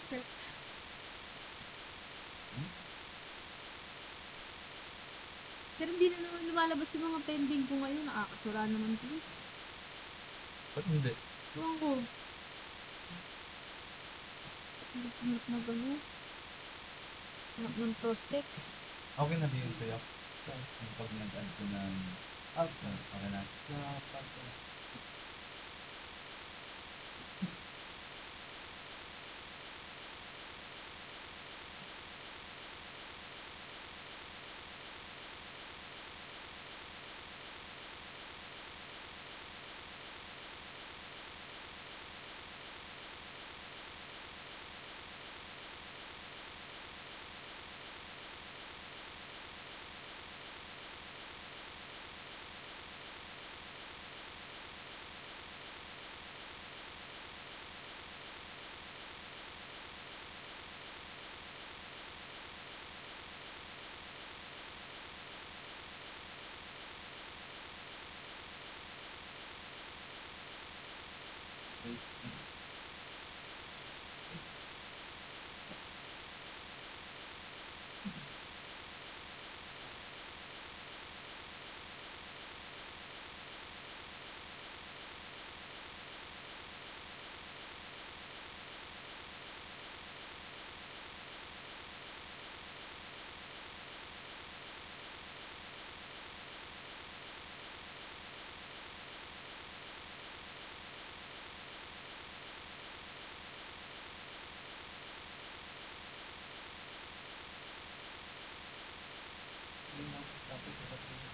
Pero hindi na naman lumalabas yung mga pending ko ngayon. Nakakasura naman ito. Ba't hindi? Ewan ko. Hanap na gano. Hanap ng prospect. Okay na din sa'yo. Pag nag-add ko ng okay na.